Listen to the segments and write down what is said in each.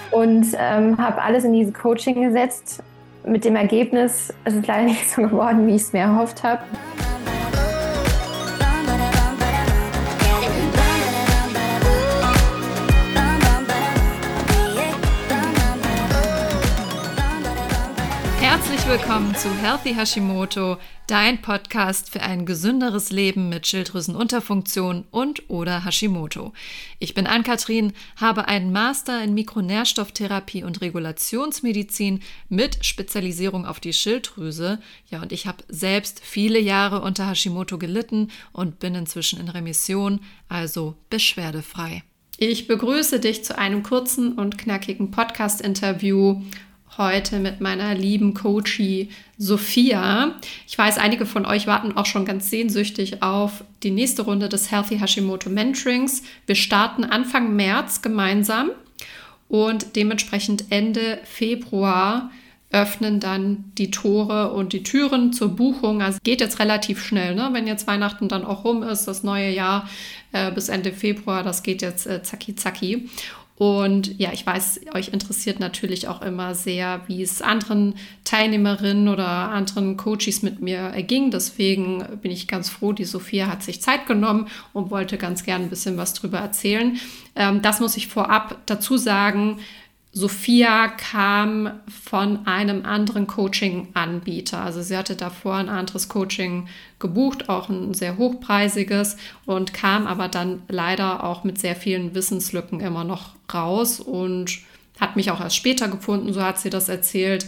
und habe alles in diese Coaching gesetzt. Mit dem Ergebnis, es ist leider nicht so geworden, wie ich es mir erhofft habe. Herzlich willkommen zu Healthy Hashimoto, dein Podcast für ein gesünderes Leben mit Schilddrüsenunterfunktion und/oder Hashimoto. Ich bin Ann-Kathrin, habe einen Master in Mikronährstofftherapie und Regulationsmedizin mit Spezialisierung auf die Schilddrüse. Ja, und ich habe selbst viele Jahre unter Hashimoto gelitten und bin inzwischen in Remission, also beschwerdefrei. Ich begrüße dich zu einem kurzen und knackigen Podcast-Interview heute mit meiner lieben Coachie Sophia. Ich weiß, einige von euch warten auch schon ganz sehnsüchtig auf die nächste Runde des Healthy Hashimoto Mentorings. Wir starten Anfang März gemeinsam und dementsprechend Ende Februar öffnen dann die Tore und die Türen zur Buchung. Also geht jetzt relativ schnell, ne? Wenn jetzt Weihnachten dann auch rum ist, das neue Jahr bis Ende Februar, das geht jetzt zacki zacki. Und ja, ich weiß, euch interessiert natürlich auch immer sehr, wie es anderen Teilnehmerinnen oder anderen Coaches mit mir erging. Deswegen bin ich ganz froh, die Sophia hat sich Zeit genommen und wollte ganz gern ein bisschen was drüber erzählen. Das muss ich vorab dazu sagen. Sophia kam von einem anderen Coaching-Anbieter. Also sie hatte davor ein anderes Coaching gebucht, auch ein sehr hochpreisiges, und kam aber dann leider auch mit sehr vielen Wissenslücken immer noch raus und hat mich auch erst später gefunden, so hat sie das erzählt,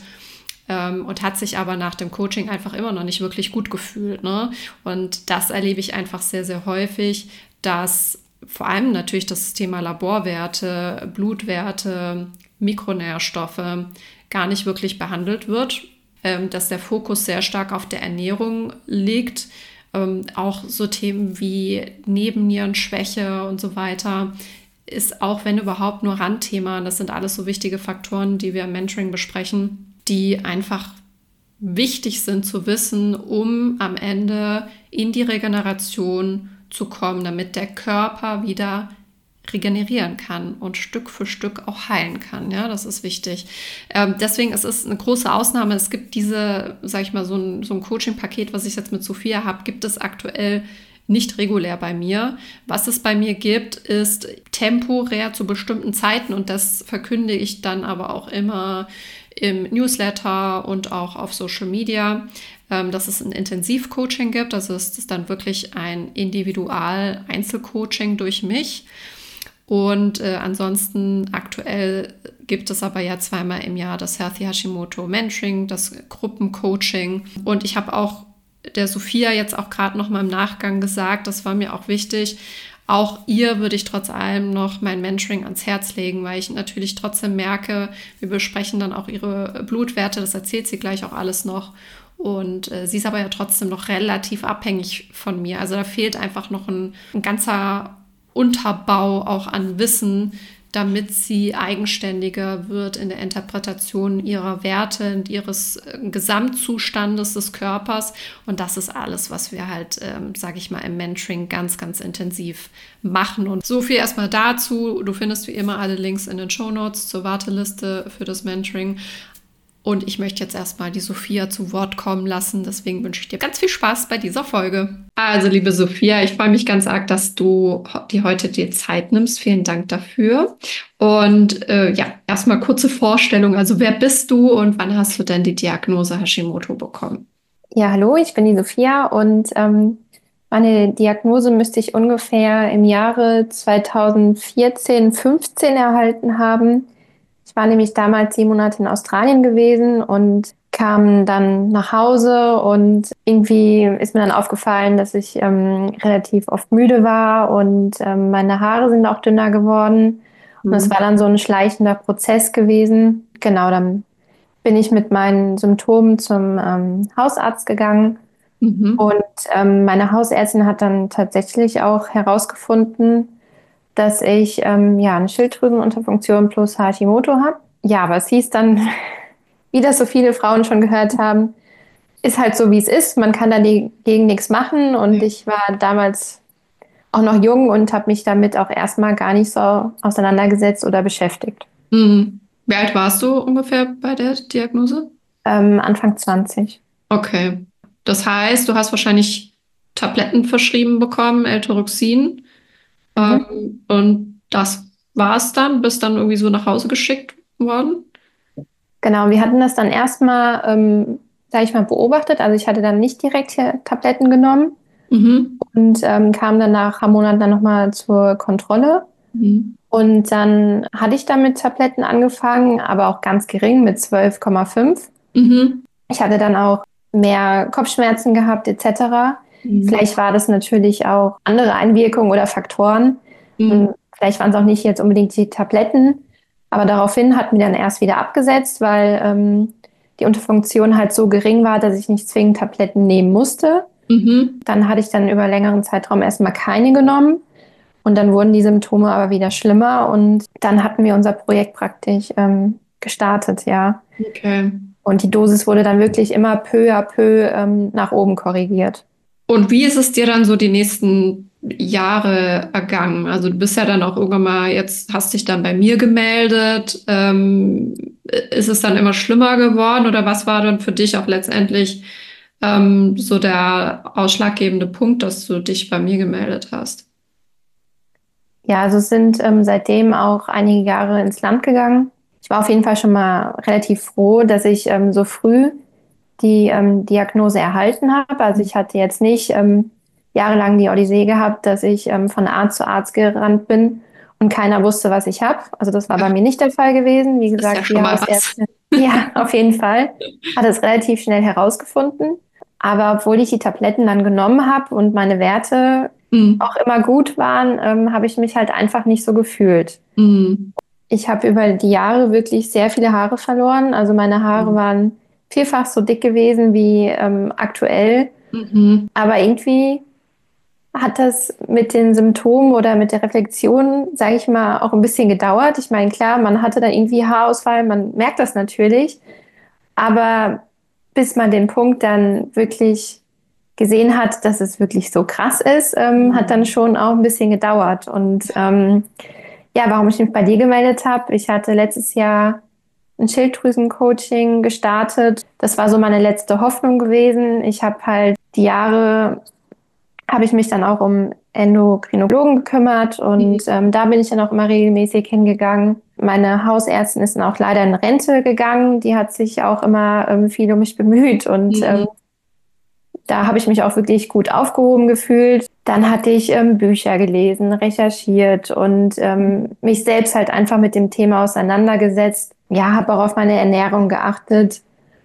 und hat sich aber nach dem Coaching einfach immer noch nicht wirklich gut gefühlt, ne? Und das erlebe ich einfach sehr, sehr häufig, dass vor allem natürlich das Thema Laborwerte, Blutwerte, Mikronährstoffe gar nicht wirklich behandelt wird, dass der Fokus sehr stark auf der Ernährung liegt, auch so Themen wie Nebennierenschwäche und so weiter ist auch, wenn überhaupt, nur Randthema. Das sind alles so wichtige Faktoren, die wir im Mentoring besprechen, die einfach wichtig sind zu wissen, um am Ende in die Regeneration zu kommen, damit der Körper wieder regenerieren kann und Stück für Stück auch heilen kann. Ja, das ist wichtig. Deswegen ist es eine große Ausnahme. Es gibt diese, sag ich mal, so ein Coaching-Paket, was ich jetzt mit Sophia habe, gibt es aktuell nicht regulär bei mir. Was es bei mir gibt, ist temporär zu bestimmten Zeiten, und das verkünde ich dann aber auch immer im Newsletter und auch auf Social Media, dass es ein Intensivcoaching gibt. Also es ist dann wirklich ein Individual-Einzelcoaching durch mich. Und ansonsten aktuell gibt es aber ja zweimal im Jahr das Healthy Hashimoto Mentoring, das Gruppencoaching. Und ich habe auch der Sophia jetzt auch gerade noch mal im Nachgang gesagt, das war mir auch wichtig, auch ihr würde ich trotz allem noch mein Mentoring ans Herz legen, weil ich natürlich trotzdem merke, wir besprechen dann auch ihre Blutwerte, das erzählt sie gleich auch alles noch. Und sie ist aber ja trotzdem noch relativ abhängig von mir. Also da fehlt einfach noch ein ganzer Unterbau auch an Wissen, damit sie eigenständiger wird in der Interpretation ihrer Werte und ihres Gesamtzustandes des Körpers. Und das ist alles, was wir halt, sage ich mal, im Mentoring ganz, ganz intensiv machen. Und so viel erstmal dazu. Du findest wie immer alle Links in den Shownotes zur Warteliste für das Mentoring. Und ich möchte jetzt erstmal die Sophia zu Wort kommen lassen. Deswegen wünsche ich dir ganz viel Spaß bei dieser Folge. Also, liebe Sophia, ich freue mich ganz arg, dass du dir heute die Zeit nimmst. Vielen Dank dafür. Und ja, erstmal kurze Vorstellung. Also, wer bist du und wann hast du denn die Diagnose Hashimoto bekommen? Ja, hallo, ich bin die Sophia und meine Diagnose müsste ich ungefähr im Jahre 2014, 15 erhalten haben. Ich war nämlich damals 7 Monate in Australien gewesen und kam dann nach Hause, und irgendwie ist mir dann aufgefallen, dass ich relativ oft müde war, und meine Haare sind auch dünner geworden. Und das war dann so ein schleichender Prozess gewesen. Genau, dann bin ich mit meinen Symptomen zum Hausarzt gegangen. Und meine Hausärztin hat dann tatsächlich auch herausgefunden, dass ich ja eine Schilddrüsenunterfunktion plus Hashimoto habe. Ja, aber es hieß dann, wie das so viele Frauen schon gehört haben, ist halt so, wie es ist. Man kann dagegen nichts machen. Und ich war damals auch noch jung und habe mich damit auch erstmal gar nicht so auseinandergesetzt oder beschäftigt. Mhm. Wie alt warst du ungefähr bei der Diagnose? Anfang 20. Okay. Das heißt, du hast wahrscheinlich Tabletten verschrieben bekommen, Eltoroxin. Mhm. Und das war's dann, bist dann irgendwie so nach Hause geschickt worden? Genau, wir hatten das dann erstmal, sage ich mal, beobachtet. Also ich hatte dann nicht direkt hier Tabletten genommen Mhm. und kam dann nach ein paar Monaten dann nochmal zur Kontrolle. Mhm. Und dann hatte ich dann mit Tabletten angefangen, aber auch ganz gering mit 12,5. Mhm. Ich hatte dann auch mehr Kopfschmerzen gehabt etc. Mhm. Vielleicht war das natürlich auch andere Einwirkungen oder Faktoren. Mhm. Und vielleicht waren es auch nicht jetzt unbedingt die Tabletten. Aber daraufhin hatten wir dann erst wieder abgesetzt, weil die Unterfunktion halt so gering war, dass ich nicht zwingend Tabletten nehmen musste. Mhm. Dann hatte ich dann über längeren Zeitraum erstmal keine genommen. Und dann wurden die Symptome aber wieder schlimmer. Und dann hatten wir unser Projekt praktisch gestartet, ja. Okay. Und die Dosis wurde dann wirklich immer peu à peu nach oben korrigiert. Und wie ist es dir dann so die nächsten Jahre ergangen? Also du bist ja dann auch irgendwann mal, jetzt hast dich dann bei mir gemeldet. Ist es dann immer schlimmer geworden oder was war dann für dich auch letztendlich so der ausschlaggebende Punkt, dass du dich bei mir gemeldet hast? Ja, also es sind seitdem auch einige Jahre ins Land gegangen. Ich war auf jeden Fall schon mal relativ froh, dass ich so früh die Diagnose erhalten habe. Also ich hatte jetzt nicht jahrelang die Odyssee gehabt, dass ich von Arzt zu Arzt gerannt bin und keiner wusste, was ich habe. Also das war bei Ja, mir nicht der Fall gewesen. Wie das ist ja gesagt, die schon mal was. Hausärztin, ja, auf jeden Fall, hat es relativ schnell herausgefunden. Aber obwohl ich die Tabletten dann genommen habe und meine Werte Mm, auch immer gut waren, habe ich mich halt einfach nicht so gefühlt. mm, Ich habe über die Jahre wirklich sehr viele Haare verloren. Also meine Haare mm, waren vielfach so dick gewesen wie aktuell. mhm, Aber irgendwie hat das mit den Symptomen oder mit der Reflexion, sage ich mal, auch ein bisschen gedauert. Ich meine, klar, man hatte dann irgendwie Haarausfall, man merkt das natürlich. Aber bis man den Punkt dann wirklich gesehen hat, dass es wirklich so krass ist, hat dann mm, schon auch ein bisschen gedauert. Und ja, warum ich mich bei dir gemeldet habe, ich hatte letztes Jahr ein Schilddrüsencoaching gestartet. Das war so meine letzte Hoffnung gewesen. Ich habe halt die Jahre, habe ich mich dann auch um Endokrinologen gekümmert und mm, da bin ich dann auch immer regelmäßig hingegangen. Meine Hausärztin ist dann auch leider in Rente gegangen. Die hat sich auch immer viel um mich bemüht und mm, da habe ich mich auch wirklich gut aufgehoben gefühlt. Dann hatte ich Bücher gelesen, recherchiert und mich selbst halt einfach mit dem Thema auseinandergesetzt. Ja, habe auch auf meine Ernährung geachtet.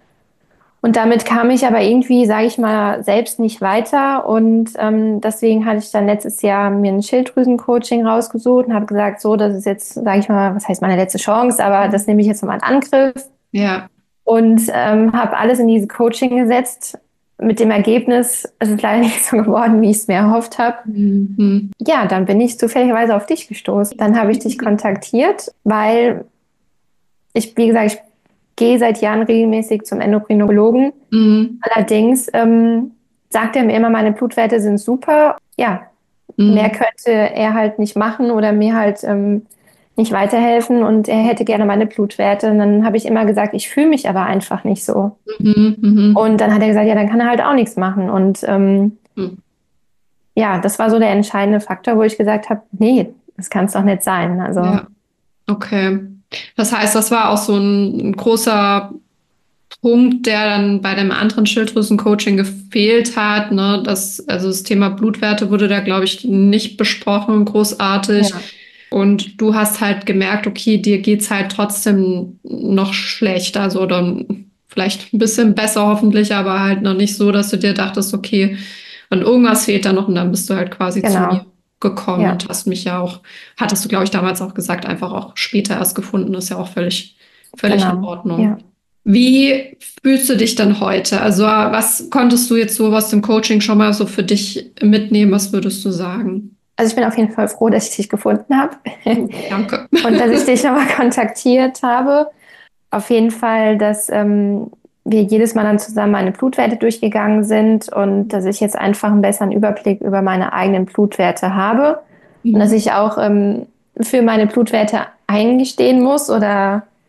Und damit kam ich aber irgendwie, sage ich mal, selbst nicht weiter. Und deswegen hatte ich dann letztes Jahr mir ein Schilddrüsencoaching rausgesucht und habe gesagt, so, das ist jetzt, sage ich mal, was heißt meine letzte Chance, aber das nehme ich jetzt mal in Angriff. ja. Und habe alles in diese Coaching gesetzt. Mit dem Ergebnis, es ist leider nicht so geworden, wie ich es mir erhofft habe. Mhm. Ja, dann bin ich zufälligerweise auf dich gestoßen. Dann habe ich dich kontaktiert, weil ich, wie gesagt, ich gehe seit Jahren regelmäßig zum Endokrinologen. Mhm. Allerdings sagt er mir immer, meine Blutwerte sind super. Ja, mehr Mhm. könnte er halt nicht machen oder mir halt nicht weiterhelfen und er hätte gerne meine Blutwerte. Und dann habe ich immer gesagt, ich fühle mich aber einfach nicht so. Mhm. Mhm. Und dann hat er gesagt, ja, dann kann er halt auch nichts machen. Und Mhm. ja, das war so der entscheidende Faktor, wo ich gesagt habe, nee, das kann es doch nicht sein. Also Ja, okay. Das heißt, das war auch so ein großer Punkt, der dann bei dem anderen Schilddrüsen-Coaching gefehlt hat, ne? Also das Thema Blutwerte wurde da, glaube ich, nicht besprochen, großartig. ja, Und du hast halt gemerkt, okay, dir geht's halt trotzdem noch schlecht. Also dann vielleicht ein bisschen besser hoffentlich, aber halt noch nicht so, dass du dir dachtest, okay, und irgendwas fehlt da noch. Und dann bist du halt quasi zu mir genau, gekommen ja, und hast mich ja auch, hattest du, glaube ich, damals auch gesagt, einfach auch später erst gefunden. Ist ja auch völlig in genau, Ordnung. ja. Wie fühlst du dich dann heute? Also, was konntest du jetzt so aus dem Coaching schon mal so für dich mitnehmen? Was würdest du sagen? Also ich bin auf jeden Fall froh, dass ich dich gefunden habe Danke. und dass ich dich nochmal kontaktiert habe. Auf jeden Fall, dass wir jedes Mal dann zusammen meine Blutwerte durchgegangen sind und dass ich jetzt einfach einen besseren Überblick über meine eigenen Blutwerte habe und dass Mhm. ich auch für meine Blutwerte eingestehen muss oder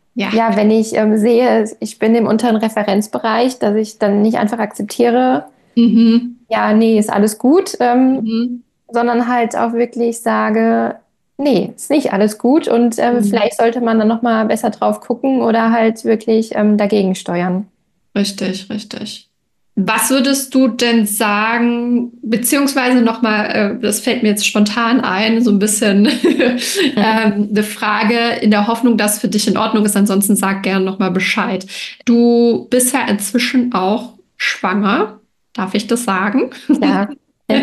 Ja. Ja, wenn ich sehe, ich bin im unteren Referenzbereich, dass ich dann nicht einfach akzeptiere, Mhm. ja, nee, ist alles gut, Mhm. sondern halt auch wirklich sage, nee, ist nicht alles gut und Mhm. vielleicht sollte man dann nochmal besser drauf gucken oder halt wirklich dagegen steuern. Richtig, richtig. Was würdest du denn sagen, beziehungsweise nochmal, das fällt mir jetzt spontan ein, so ein bisschen eine Frage in der Hoffnung, dass für dich in Ordnung ist, ansonsten sag gerne nochmal Bescheid. Du bist ja inzwischen auch schwanger, darf ich das sagen? Klar.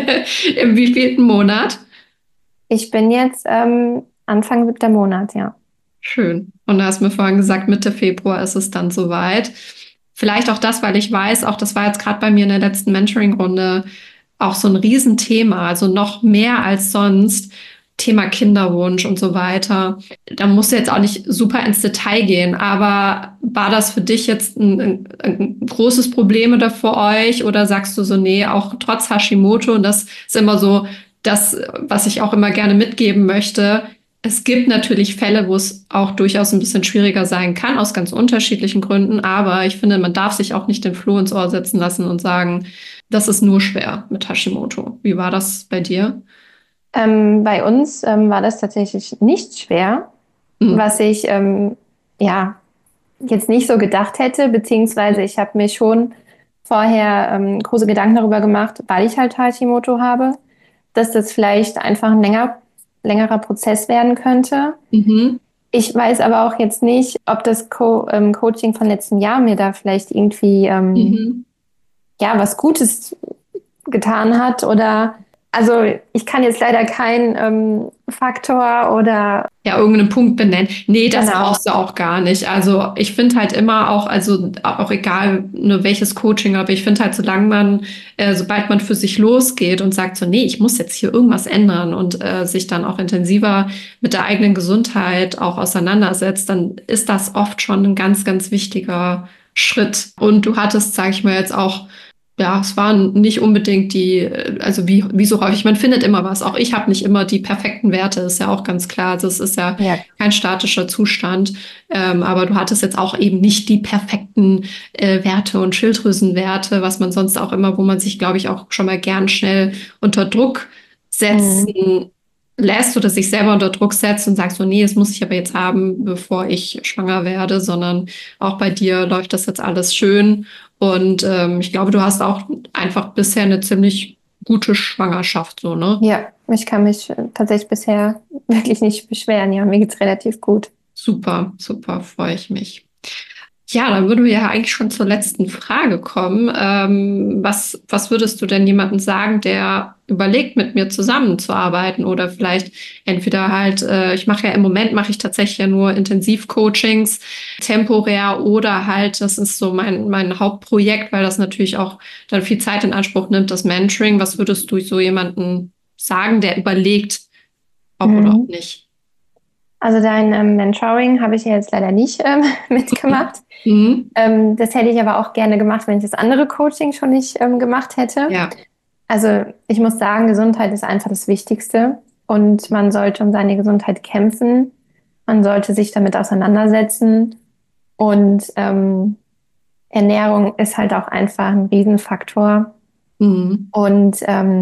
Im wievielten Monat? Ich bin jetzt Anfang 7. Monat, ja. Schön. Und du hast mir vorhin gesagt, Mitte Februar ist es dann soweit. Vielleicht auch das, weil ich weiß, auch das war jetzt gerade bei mir in der letzten Mentoring-Runde auch so ein Riesenthema, also noch mehr als sonst. Thema Kinderwunsch und so weiter. Da musst du jetzt auch nicht super ins Detail gehen, aber war das für dich jetzt ein großes Problem da für euch oder sagst du so, nee, auch trotz Hashimoto, und das ist immer so das, was ich auch immer gerne mitgeben möchte, es gibt natürlich Fälle, wo es auch durchaus ein bisschen schwieriger sein kann, aus ganz unterschiedlichen Gründen. Aber ich finde, man darf sich auch nicht den Floh ins Ohr setzen lassen und sagen, das ist nur schwer mit Hashimoto. Wie war das bei dir? Bei uns war das tatsächlich nicht schwer, Mhm. was ich ja jetzt nicht so gedacht hätte, beziehungsweise ich habe mir schon vorher große Gedanken darüber gemacht, weil ich halt Hashimoto habe, dass das vielleicht einfach ein längerer Prozess werden könnte. Mhm. Ich weiß aber auch jetzt nicht, ob das Coaching von letztem Jahr mir da vielleicht irgendwie Mhm. ja was Gutes getan hat oder also ich kann jetzt leider keinen Faktor oder Ja, irgendeinen Punkt benennen. Nee, das genau. brauchst du auch gar nicht. Also ich finde halt immer auch, also auch egal, ne, welches Coaching, aber ich finde halt, solange man, sobald man für sich losgeht und sagt so, nee, ich muss jetzt hier irgendwas ändern und sich dann auch intensiver mit der eigenen Gesundheit auch auseinandersetzt, dann ist das oft schon ein ganz, ganz wichtiger Schritt. Und du hattest, sage ich mal jetzt auch, ja, es waren nicht unbedingt also wie so häufig, man findet immer was. Auch ich habe nicht immer die perfekten Werte, ist ja auch ganz klar. Also es ist ja Ja. kein statischer Zustand. Aber du hattest jetzt auch eben nicht die perfekten Werte und Schilddrüsenwerte, was man sonst auch immer, wo man sich, glaube ich, auch schon mal gern schnell unter Druck Mhm. setzen lässt oder sich selber unter Druck setzt und sagt so, nee, das muss ich aber jetzt haben, bevor ich schwanger werde, sondern auch bei dir läuft das jetzt alles schön. Und ich glaube, du hast auch einfach bisher eine ziemlich gute Schwangerschaft, so, ne? Ja, ich kann mich tatsächlich bisher wirklich nicht beschweren. Ja, mir geht's relativ gut. Super, super, freue ich mich. Ja, dann würden wir ja eigentlich schon zur letzten Frage kommen. Was würdest du denn jemandem sagen, der überlegt, mit mir zusammenzuarbeiten oder vielleicht entweder halt, ich mache ja im Moment, mache ich tatsächlich ja nur Intensivcoachings, temporär oder halt, das ist so mein Hauptprojekt, weil das natürlich auch dann viel Zeit in Anspruch nimmt, das Mentoring. Was würdest du so jemandem sagen, der überlegt, ob oder ob Mhm. nicht? Also dein Mentoring habe ich ja jetzt leider nicht mitgemacht. Mhm. Das hätte ich aber auch gerne gemacht, wenn ich das andere Coaching schon nicht gemacht hätte. Ja. Also ich muss sagen, Gesundheit ist einfach das Wichtigste und man sollte um seine Gesundheit kämpfen. Man sollte sich damit auseinandersetzen und Ernährung ist halt auch einfach ein Riesenfaktor. Mhm. Und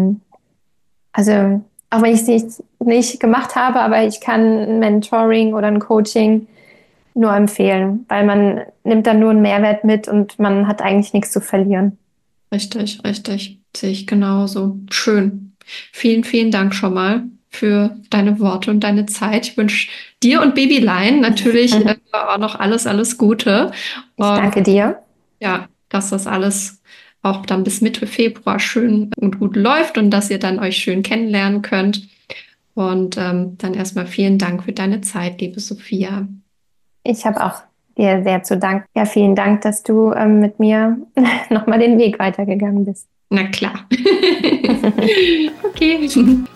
also auch wenn ich es nicht gemacht habe, aber ich kann ein Mentoring oder ein Coaching nur empfehlen, weil man nimmt dann nur einen Mehrwert mit und man hat eigentlich nichts zu verlieren. Richtig, richtig. Sehe ich genauso. Schön. Vielen, vielen Dank schon mal für deine Worte und deine Zeit. Ich wünsche dir und Babylein natürlich auch noch alles, alles Gute. Ich danke dir. Ja, dass das alles auch dann bis Mitte Februar schön und gut läuft und dass ihr dann euch schön kennenlernen könnt. Und dann erstmal vielen Dank für deine Zeit, liebe Sophia. Ich habe auch dir sehr zu danken. Ja, vielen Dank, dass du mit mir nochmal den Weg weitergegangen bist. Na klar. Okay.